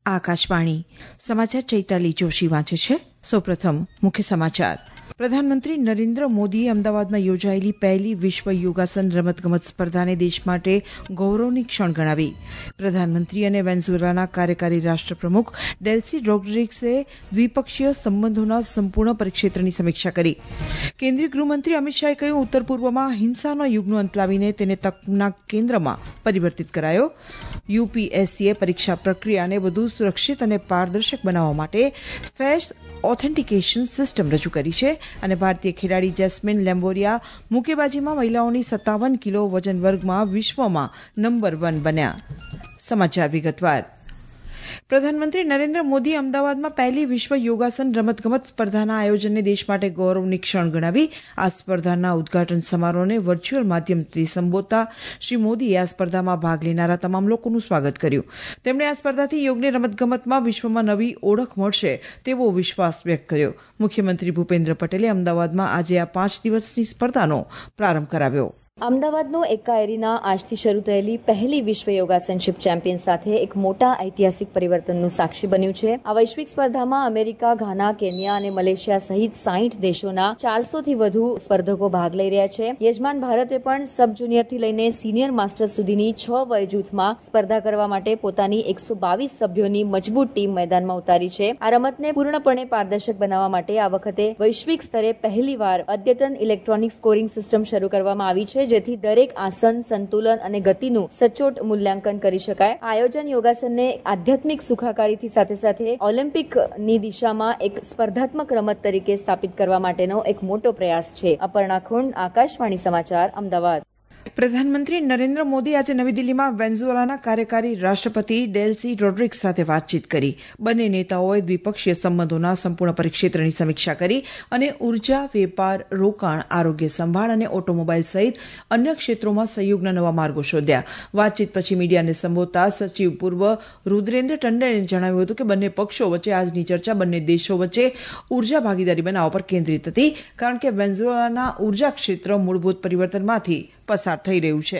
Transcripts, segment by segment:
આકાશવાણી સમાચાર ચૈતાલી જોશી વાંચે છે. સૌપ્રથમ મુખ્ય સમાચાર. પ્રધાનમંત્રી નરેન્દ્ર મોદીએ અમદાવાદમાં યોજાયેલી પહેલી વિશ્વ યોગાસન રમતગમત સ્પર્ધાને દેશ માટે ગૌરવની ક્ષણ ગણાવી. પ્રધાનમંત્રી અને વેનેઝુએલાના કાર્યકારી રાષ્ટ્રપ્રમુખ ડેલ્સી રોડ્રિગ્સે દ્વિપક્ષીય સંબંધોના સંપૂર્ણ પરિક્ષેત્રની સમીક્ષા કરી. કેન્દ્રીય ગૃહમંત્રી અમિત શાહે કહ્યું, ઉત્તર પૂર્વમાં હિંસાનો યુગનો અંત લાવીને તેને તકના કેન્દ્રમાં પરિવર્તિત કરાયો. યુપીએસસીએ પરીક્ષા પ્રક્રિયાને વધુ સુરક્ષિત અને પારદર્શક બનાવવા માટે ફેસ ઓથેન્ટિકેશન સિસ્ટમ રજૂ કરી છે અને ભારતીય ખેલાડી જેસ્મીન લેમ્બોરિયા મુક્કેબાજીમાં મહિલાઓની 57 કિલો વજન વર્ગમાં વિશ્વમાં નંબર 1 બન્યા. સમાચાર વિગતવાર. પ્રધાનમંત્રી નરેન્દ્ર મોદીએ અમદાવાદમાં પહેલી વિશ્વ યોગાસન રમતગમત સ્પર્ધાના આયોજનને દેશ માટે ગૌરવની ક્ષણ ગણાવી. આ સ્પર્ધાના ઉદઘાટન સમારોહને વર્ચ્યુઅલ માધ્યમથી સંબોધતા શ્રી મોદીએ આ સ્પર્ધામાં ભાગ લેનારા તમામ લોકોનું સ્વાગત કર્યું. તેમણે આ સ્પર્ધાથી યોગને રમતગમતમાં વિશ્વમાં નવી ઓળખ મળશે તેવો વિશ્વાસ વ્યક્ત કર્યો. મુખ્યમંત્રી ભૂપેન્દ્ર પટેલે અમદાવાદમાં આજે આ 5 દિવસની સ્પર્ધાનો પ્રારંભ કરાવ્યો. અમદાવાદનો એક્કા એરીના આજથી શરૂ થયેલી પહેલી વિશ્વ યોગાસનશિપ ચેમ્પિયન સાથે એક મોટા ઐતિહાસિક પરિવર્તનનું સાક્ષી બન્યું છે. આ વૈશ્વિક સ્પર્ધામાં અમેરિકા, ઘાના, કેન્યા અને મલેશિયા સહિત 60 દેશોના 400થી વધુ સ્પર્ધકો ભાગ લઈ રહ્યા છે. યજમાન ભારતે પણ સબ જુનિયરથી લઈને સિનિયર માસ્ટર્સ સુધીની 6 વય જૂથમાં સ્પર્ધા કરવા માટે પોતાની 122 સભ્યોની મજબૂત ટીમ મેદાનમાં ઉતારી છે. આ રમતને પૂર્ણપણે પારદર્શક બનાવવા માટે આ વખતે વૈશ્વિક સ્તરે પહેલીવાર અદ્યતન ઇલેક્ટ્રોનિક સ્કોરિંગ સિસ્ટમ શરૂ કરવામાં આવી છે, જેથી દરેક આસન, સંતુલન અને ગતિનું સચોટ મૂલ્યાંકન કરી શકાય. આયોજન યોગાસનને આધ્યાત્મિક સુખાકારીથી સાથે સાથે ઓલિમ્પિકની દિશામાં એક સ્પર્ધાત્મક રમત તરીકે સ્થાપિત કરવા માટેનો એક મોટો પ્રયાસ છે. અપર્ણા ખુંડ, આકાશવાણી સમાચાર, અમદાવાદ. પ્રધાનમંત્રી નરેન્દ્ર મોદી આજે નવી દિલ્હીમાં વેનેઝુએલાના કાર્યકારી રાષ્ટ્રપતિ ડેલ્સી રોડ્રિગ્સ સાથે વાતચીત કરી. બંને નેતાઓએ દ્વિપક્ષીય સંબંધોના સંપૂર્ણ પરિક્ષેત્રની સમીક્ષા કરી અને ઉર્જા, વેપાર, રોકાણ, આરોગ્ય સંભાળ અને ઓટોમોબાઈલ સહિત અન્ય ક્ષેત્રોમાં સહયોગના નવા માર્ગો શોધ્યા. વાતચીત પછી મીડિયાને સંબોધતા સચિવ પૂર્વ રુદ્રેન્દ્ર ટંડને જણાવ્યું હતું કે બંને પક્ષો વચ્ચે આજની ચર્ચા બંને દેશો વચ્ચે ઉર્જા ભાગીદારી બનાવવા પર કેન્દ્રિત હતી, કારણ કે વેનેઝુએલાના ઉર્જા ક્ષેત્ર મૂળભૂત પરિવર્તનમાંથી પસાર થઈ રહ્યું છે.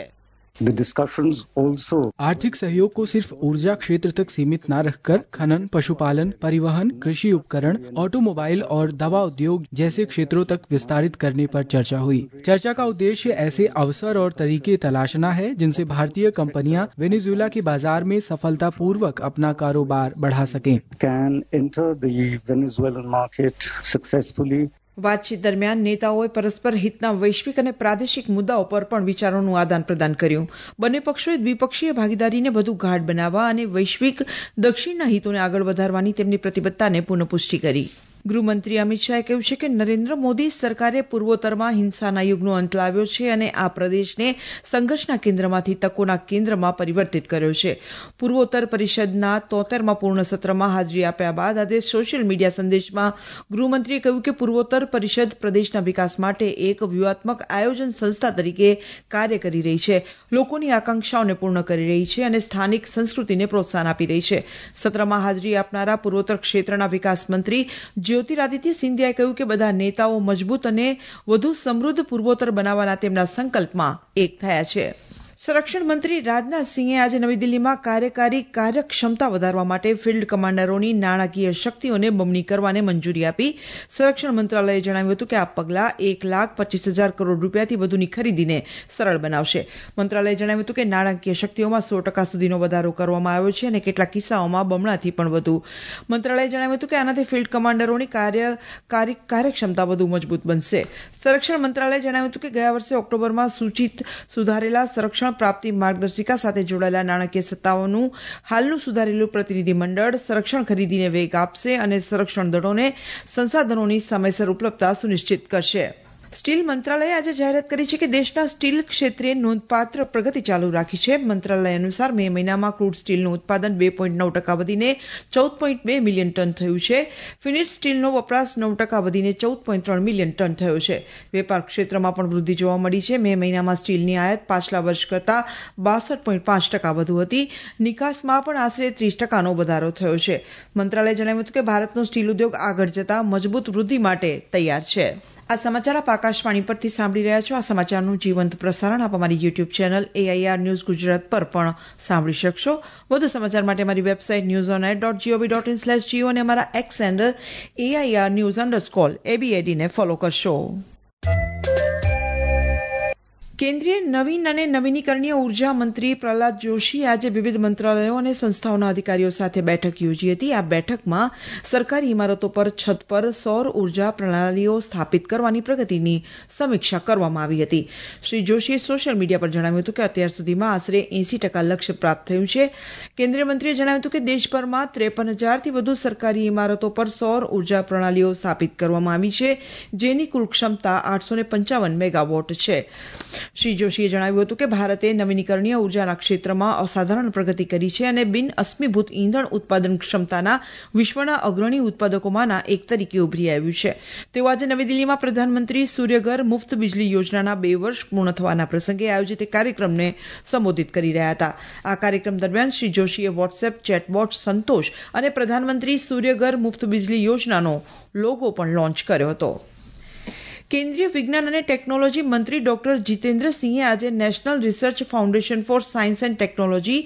आर्थिक सहयोग को सिर्फ ऊर्जा क्षेत्र तक सीमित न रखकर खनन, पशुपालन, परिवहन, कृषि उपकरण, ऑटोमोबाइल और दवा उद्योग जैसे क्षेत्रों तक विस्तारित करने पर चर्चा हुई. चर्चा का उद्देश्य ऐसे अवसर और तरीके तलाशना है जिनसे भारतीय कंपनियां वेनेजुएला के बाजार में सफलता पूर्वक अपना कारोबार बढ़ा सकें. વાતચીત દરમિયાન નેતાઓએ પરસ્પર હિતના વૈશ્વિક અને પ્રાદેશિક મુદ્દાઓ પર પણ વિચારોનું આદાન પ્રદાન કર્યું. બંને પક્ષોએ દ્વિપક્ષીય ભાગીદારીને વધુ ગાઢ બનાવવા અને વૈશ્વિક દક્ષિણના હિતોને આગળ વધારવાની તેમની પ્રતિબદ્ધતાને પુનઃપુષ્ટિ કરી. ગૃહમંત્રી અમિત શાહે કહ્યું છે કે નરેન્દ્ર મોદી સરકારે પૂર્વોત્તરમાં હિંસાના યુગનો અંત લાવ્યો છે અને આ પ્રદેશને સંઘર્ષના કેન્દ્રમાંથી તકોના કેન્દ્રમાં પરિવર્તિત કર્યો છે. પૂર્વોત્તર પરિષદના 73મા પૂર્ણ સત્રમાં હાજરી આપ્યા બાદ આજે સોશિયલ મીડિયા સંદેશમાં ગૃહમંત્રીએ કહ્યું કે પૂર્વોત્તર પરિષદ પ્રદેશના વિકાસ માટે એક વ્યૂહાત્મક આયોજન સંસ્થા તરીકે કાર્ય કરી રહી છે, લોકોની આકાંક્ષાઓને પૂર્ણ કરી રહી છે અને સ્થાનિક સંસ્કૃતિને પ્રોત્સાહન આપી રહી છે. સત્રમાં હાજરી આપનારા પૂર્વોત્તર ક્ષેત્રના વિકાસ મંત્રી જ્યોતિરાદિત્ય સિંધિયાએ કહ્યું કે બધા નેતાઓ મજબૂત અને વધુ સમૃદ્ધ પૂર્વોત્તર બનાવવાના તેમના સંકલ્પમાં એક થયા છે. સંરક્ષણ મંત્રી રાજનાથસિંહે આજે નવી દિલ્હીમાં કાર્યકારી કાર્યક્ષમતા વધારવા માટે ફિલ્ડ કમાન્ડરોની નાણાકીય શક્તિઓને બમણી કરવાને મંજૂરી આપી. સંરક્ષણ મંત્રાલયે જણાવ્યું હતું કે આ પગલાં 1,25,000 કરોડ રૂપિયાથી વધુની ખરીદીને સરળ બનાવશે. મંત્રાલયે જણાવ્યું હતું કે નાણાકીય શક્તિઓમાં 100% સુધીનો વધારો કરવામાં આવ્યો છે અને કેટલાક કિસ્સાઓમાં બમણાથી પણ વધુ. મંત્રાલયે જણાવ્યું હતું કે આનાથી ફિલ્ડ કમાન્ડરોની કાર્યક્ષમતા વધુ મજબૂત બનશે. સંરક્ષણ મંત્રાલયે જણાવ્યું હતું કે ગયા વર્ષે ઓક્ટોબરમાં સૂચિત સુધારેલા સંરક્ષણ પ્રાપ્તિ માર્ગદર્શિકા સાથે જોડાયેલા નાણાકીય સત્તાઓનું હાલનું સુધારેલું પ્રતિનિધિ મંડળ સંરક્ષણ ખરીદીને વેગ આપશે અને સંરક્ષણ દળોને સંસાધનોની સમયસર ઉપલબ્ધતા સુનિશ્ચિત કરશે. સ્ટીલ મંત્રાલયે આજે જાહેરાત કરી છે કે દેશના સ્ટીલ ક્ષેત્રે નોંધપાત્ર પ્રગતિ ચાલુ રાખી છે. મંત્રાલય અનુસાર મે મહિનામાં ક્રૂડ સ્ટીલનું ઉત્પાદન 2.9% વધીને 14.2 મિલિયન ટન થયું છે. ફિનિશ સ્ટીલનો વપરાશ 9% વધીને 14.3 મિલિયન ટન થયો છે. વેપાર ક્ષેત્રમાં પણ વૃદ્ધિ જોવા મળી છે. મે મહિનામાં સ્ટીલની આયાત પાછલા વર્ષ કરતાં 62.5% વધુ હતી. નિકાસમાં પણ આશરે 30%નો વધારો થયો છે. મંત્રાલયે જણાવ્યું હતું કે ભારતનો સ્ટીલ ઉદ્યોગ આગળ જતા મજબૂત વૃદ્ધિ માટે તૈયાર છે. આ સમાચાર આપ આકાશવાણી પરથી સાંભળી રહ્યા છો. આ સમાચારનું જીવંત પ્રસારણ આપ અમારી YouTube channel AIR news Gujarat પર પણ સાંભળી શકશો. વધુ સમાચાર માટે અમારી વેબસાઇટ newsonair.gov.in/geo અને અમારા એક્સ હેન્ડલ AIR_news_ABAD ને ફોલો કરશો. કેન્દ્રીય નવીન અને નવીનીકરણીય ઉર્જા મંત્રી પ્રહલાદ જોશીએ આજે વિવિધ મંત્રાલયો અને સંસ્થાઓના અધિકારીઓ સાથે બેઠક યોજી હતી. આ બેઠકમાં સરકારી ઇમારતો પર છત પર સૌર ઉર્જા પ્રણાલીઓ સ્થાપિત કરવાની પ્રગતિની સમીક્ષા કરવામાં આવી હતી. શ્રી જોશીએ સોશિયલ મીડિયા પર જણાવ્યું હતું કે અત્યાર સુધીમાં આશરે 80% લક્ષ્ય પ્રાપ્ત થયું છે. કેન્દ્રીય મંત્રીએ જણાવ્યું હતું કે દેશભરમાં 53,000થી વધુ સરકારી ઇમારતો પર સૌર ઉર્જા પ્રણાલીઓ સ્થાપિત કરવામાં આવી છે, જેની કુલ ક્ષમતા 855 મેગાવોટ છે. શ્રી જોશીએ જણાવ્યું હતું કે ભારતે નવીનીકરણીય ઉર્જાના ક્ષેત્રમાં અસાધારણ પ્રગતિ કરી છે અને બિન અશ્મિભૂત ઈંધણ ઉત્પાદન ક્ષમતાના વિશ્વના અગ્રણી ઉત્પાદકોમાંના એક તરીકે ઉભરી આવ્યું છે. તેઓ આજે નવી દિલ્હીમાં પ્રધાનમંત્રી સૂર્યઘર મુફ્ત બિજલી યોજનાના 2 વર્ષ પૂર્ણ થવાના પ્રસંગે આયોજિત કાર્યક્રમને સંબોધિત કરી રહ્યા હતા. આ કાર્યક્રમ દરમિયાન શ્રી જોશીએ વોટ્સએપ ચેટબોટ સંતોષ અને પ્રધાનમંત્રી સૂર્યઘર મુફ્ત બિજલી યોજનાનો લોગો પણ લોન્ચ કર્યો હતો. કેન્દ્રીય વિજ્ઞાન અને ટેકનોલોજી મંત્રી ડોક્ટર જીતેન્દ્રસિંહે આજે national research foundation for science and technology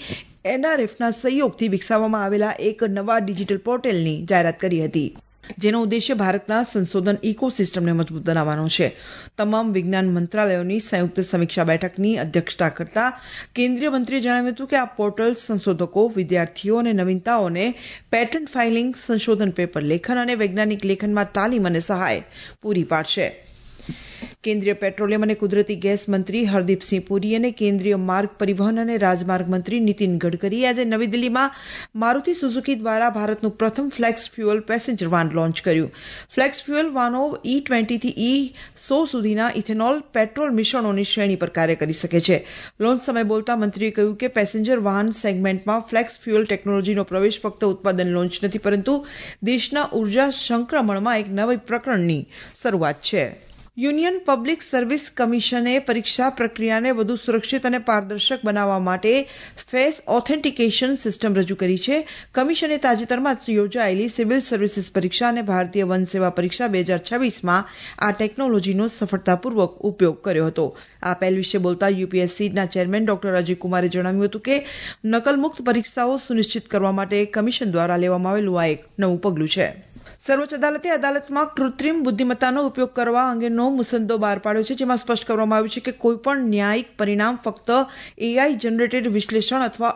NRFના સહયોગથી વિકસાવવામાં આવેલા એક નવા ડિજિટલ પોર્ટલની જાહેરાત કરી હતી, જેનો ઉદ્દેશ્ય ભારતના સંશોધન ઇકોસિસ્ટમને મજબૂત બનાવવાનો છે. તમામ વિજ્ઞાન મંત્રાલયોની સંયુક્ત સમીક્ષા બેઠકની અધ્યક્ષતા કરતા કેન્દ્રીય મંત્રીએ જણાવ્યું હતું કે આ પોર્ટલ સંશોધકો, વિદ્યાર્થીઓ અને નવીનતાઓને પેટન્ટ ફાઇલિંગ, સંશોધન પેપર લેખન અને વૈજ્ઞાનિક લેખનમાં તાલીમ અને સહાય પૂરી પાડશે. કેન્દ્રીય પેટ્રોલિયમ અને કુદરતી ગેસ મંત્રી હરદીપસિંહ પુરી અને કેન્દ્રીય માર્ગ પરિવહન અને રાજમાર્ગ મંત્રી નીતિન ગડકરીએ આજે નવી દિલ્હીમાં મારુતિ સુઝુકી દ્વારા ભારતનું પ્રથમ flex fuel passenger van launch કર્યું. ફ્લેક્સ ફ્યુઅલ વાનો E20 થી E100 સુધીના ઇથેનોલ પેટ્રોલ મિશ્રણોની શ્રેણી પર કાર્ય કરી શકે છે. લોન્ચ સમયે બોલતા મંત્રીએ કહ્યું કે પેસેન્જર વાહન સેગમેન્ટમાં ફ્લેક્સ ફ્યુઅલ ટેકનોલોજીનો પ્રવેશ ફક્ત ઉત્પાદન લોન્ચ નથી, પરંતુ દેશના ઉર્જા સંક્રમણમાં એક નવી પ્રકરણની શરૂઆત છે. યુનિયન પબ્લિક સર્વિસ કમિશને પરીક્ષા પ્રક્રિયાને વધુ સુરક્ષિત અને પારદર્શક બનાવવા માટે ફેસ ઓથેન્ટિકેશન સિસ્ટમ રજૂ કરી છે. કમિશને તાજેતરમાં યોજાયેલી સિવિલ સર્વિસીસ પરીક્ષા અને ભારતીય વન સેવા પરીક્ષા 2026માં આ ટેકનોલોજીનો સફળતાપૂર્વક ઉપયોગ કર્યો હતો. આ પહેલ વિશે બોલતા UPSCના ચેરમેન ડોક્ટર અજય કુમારે જણાવ્યું હતું કે નકલમુક્ત પરીક્ષાઓ સુનિશ્ચિત કરવા માટે કમિશન દ્વારા લેવામાં આવેલું આ એક નવું પગલું છે. સર્વોચ્ચ અદાલતે અદાલતમાં કૃત્રિમ બુદ્ધિમત્તાનો ઉપયોગ કરવા અંગેનો મુસદ્દો બહાર પાડ્યો છે, જેમાં સ્પષ્ટ કરવામાં આવ્યું છે કે કોઈપણ ન્યાયિક પરિણામ ફક્ત AI જનરેટેડ વિશ્લેષણ અથવા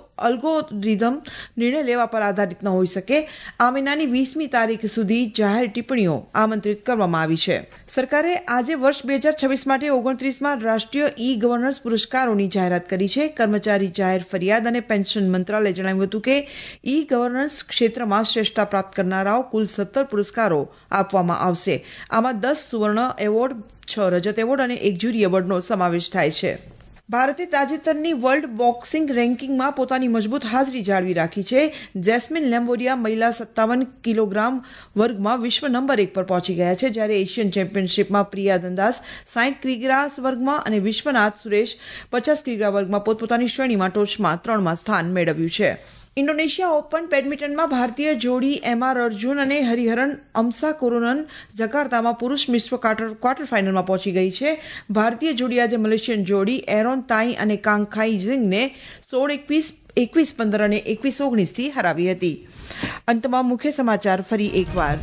અલ્ગોરિધમ નિર્ણય લેવા પર આધારિત ન હોઈ શકે. આ મહિનાની 20મી તારીખ સુધી જાહેર ટિપ્પણીઓ આમંત્રિત કરવામાં આવી છે. સરકારે આજે વર્ષ 2026 માટે 29માં રાષ્ટ્રીય E-ગવર્નન્સ પુરસ્કારોની જાહેરાત કરી છે. કર્મચારી જાહેર ફરિયાદ અને પેન્શન મંત્રાલયે જણાવ્યું હતું કે E-ગવર્નન્સ ક્ષેત્રમાં શ્રેષ્ઠતા પ્રાપ્ત કરનારાઓ કુલ 17 પુરસ્કારો આપવામાં આવશે. આમાં 10 સુવર્ણ એવોર્ડ, 6 રજત એવોર્ડ અને 1 જ્યુરી એવોર્ડનો સમાવેશ થાય છે. ભારતે તાજેતરની વર્લ્ડ બોક્સિંગ રેન્કિંગમાં પોતાની મજબૂત હાજરી જાળવી રાખી છે. જેસ્મીન લેમ્બોરિયા મહિલા 57 કિલોગ્રામ વર્ગમાં વિશ્વ નંબર 1 પર પહોંચી ગયા છે, જ્યારે એશિયન ચેમ્પિયનશિપમાં પ્રિયા ધનદાસ 60 કિગ્રા વર્ગમાં અને વિશ્વનાથ સુરેશ 50 કિગ્રા વર્ગમાં પોતપોતાની શ્રેણીમાં ટોચમાં 3માં સ્થાન મેળવ્યું છે. ઇન્ડોનેશિયા ઓપન બેડમિન્ટનમાં ભારતીય જોડી MR અર્જુન અને હરિહરન અમસાકુરનન જકાર્તામાં પુરુષ મિશ્ર ક્વાર્ટર ફાઇનલમાં પહોંચી ગઈ છે. ભારતીય જોડી આજે મલેશિયન જોડી એરોન તાઈ અને કાંગ ખાઈ ઝિંગને 16-21, 21-15 અને 21-19થી હરાવી હતી. અંતમાં મુખ્ય સમાચાર ફરી એકવાર.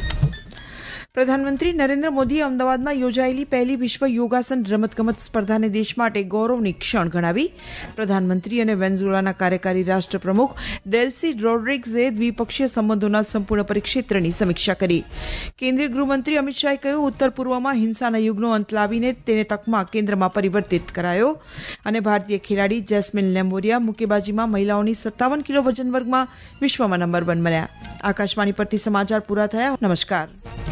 પ્રધાનમંત્રી નરેન્દ્ર મોદીએ અમદાવાદમાં યોજાયેલી પહેલી વિશ્વ યોગાસન રમતગમત સ્પર્ધાને દેશ માટે ગૌરવની ક્ષણ ગણાવી. પ્રધાનમંત્રી અને વેનેઝુએલાના કાર્યકારી રાષ્ટ્રપ્રમુખ ડેલ્સી રોડ્રિગ્ઝે દ્વિપક્ષીય સંબંધોના સંપૂર્ણ પરિક્ષેત્રની સમીક્ષા કરી. કેન્દ્રીય ગૃહમંત્રી અમિત શાહે કહ્યું, ઉત્તર પૂર્વમાં હિંસાના યુગનો અંત લાવીને તેને તકમાં કેન્દ્રમાં પરિવર્તિત કરાયો. અને ભારતીય ખેલાડી જેસ્મીન લેમ્બોરિયા મુક્કેબાજીમાં મહિલાઓની 57 કિલો વજન વર્ગમાં વિશ્વમાં નંબર 1 બન્યા. આકાશવાણી પરથી સમાચાર પૂરા થયા. નમસ્કાર.